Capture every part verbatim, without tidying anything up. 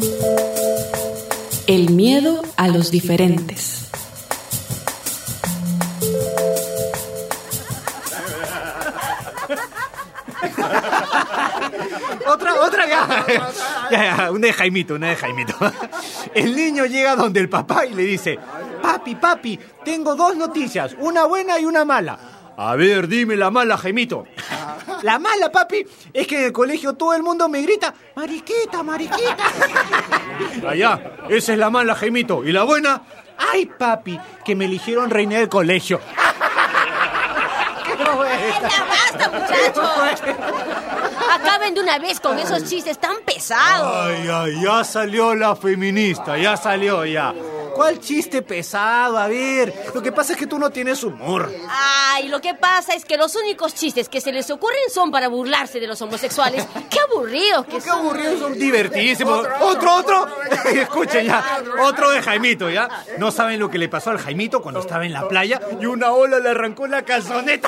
El miedo a los diferentes. Otra, otra, ya. Ya, ya, una de Jaimito, una de Jaimito. El niño llega donde el papá y le dice: papi, papi, tengo dos noticias, una buena y una mala. A ver, dime la mala, Jaimito. La mala, papi, es que en el colegio todo el mundo me grita: mariquita, mariquita. Allá, esa es la mala, Jaimito. ¿Y la buena? Ay, papi, que me eligieron reina del colegio. ¡Ya basta, muchachos! Acaben de una vez con esos chistes tan pesados. Ay, ay, ya salió la feminista, ya salió, ya. ¿Cuál chiste pesado? A ver, lo que pasa es que tú no tienes humor. Ay, lo que pasa es que los únicos chistes que se les ocurren son para burlarse de los homosexuales. ¡Qué aburridos que Qué son! aburridos son, divertidísimos. ¿Otro, otro? Escuchen ya, otro de Jaimito, ¿ya? No saben lo que le pasó al Jaimito cuando estaba en la playa y una ola le arrancó la calzoneta.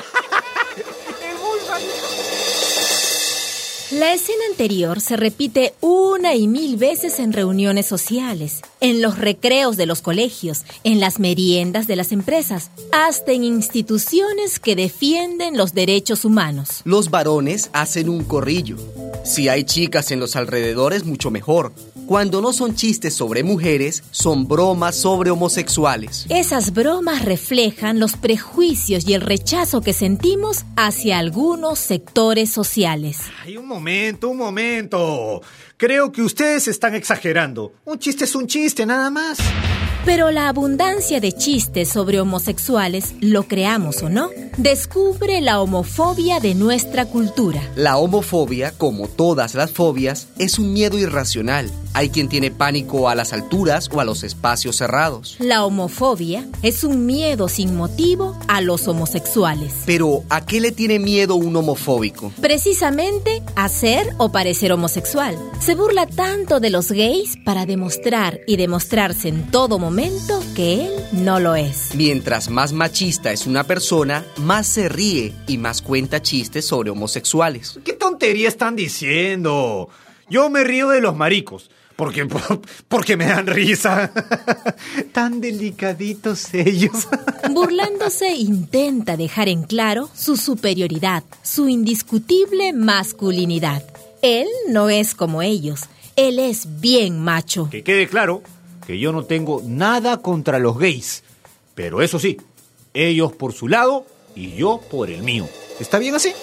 La escena anterior se repite una y mil veces en reuniones sociales, en los recreos de los colegios, en las meriendas de las empresas, hasta en instituciones que defienden los derechos humanos. Los varones hacen un corrillo. Si hay chicas en los alrededores, mucho mejor. Cuando no son chistes sobre mujeres, son bromas sobre homosexuales. Esas bromas reflejan los prejuicios y el rechazo que sentimos hacia algunos sectores sociales. Ay, un momento, un momento. Creo que ustedes están exagerando. Un chiste es un chiste, nada más. Pero la abundancia de chistes sobre homosexuales, lo creamos o no, descubre la homofobia de nuestra cultura. La homofobia, como todas las fobias, es un miedo irracional. Hay quien tiene pánico a las alturas o a los espacios cerrados. La homofobia es un miedo sin motivo a los homosexuales. Pero, ¿a qué le tiene miedo un homofóbico? Precisamente a ser o parecer homosexual. Se burla tanto de los gays para demostrar y demostrarse en todo momento que él no lo es. Mientras más machista es una persona, más se ríe y más cuenta chistes sobre homosexuales. ¿Qué tontería están diciendo? Yo me río de los maricos. Porque, porque me dan risa. Tan delicaditos ellos. Burlándose intenta dejar en claro su superioridad, su indiscutible masculinidad. Él no es como ellos. Él es bien macho. Que quede claro que yo no tengo nada contra los gays. Pero eso sí, ellos por su lado y yo por el mío. ¿Está bien así?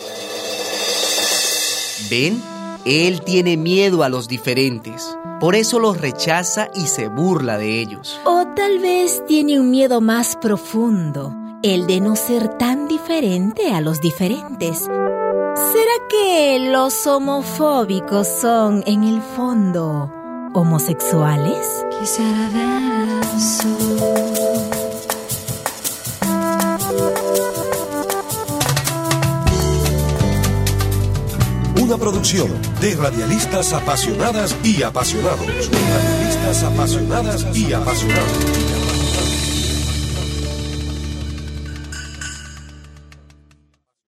¿Ven? Él tiene miedo a los diferentes. Por eso los rechaza y se burla de ellos. O tal vez tiene un miedo más profundo, el de no ser tan diferente a los diferentes. ¿Será que los homofóbicos son, en el fondo, homosexuales? Quisiera ver eso. Una producción de radialistas apasionadas y apasionados. De radialistas apasionadas y apasionados.